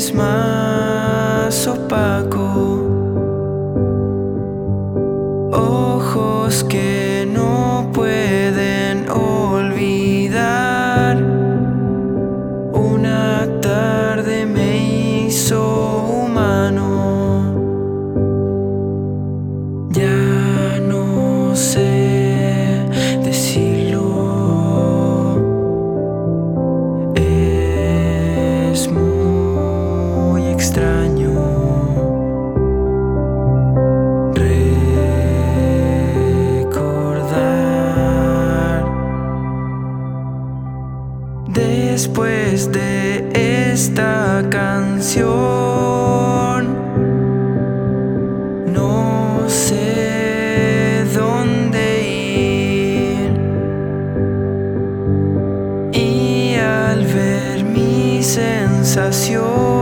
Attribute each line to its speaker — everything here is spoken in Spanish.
Speaker 1: es más opaco. Ojos que no pueden olvidar. Una tarde me hizo humano. Ya no sé decirlo. Es muy extraño recordar. Después de esta canción, no sé dónde ir. Y al ver mi sensación,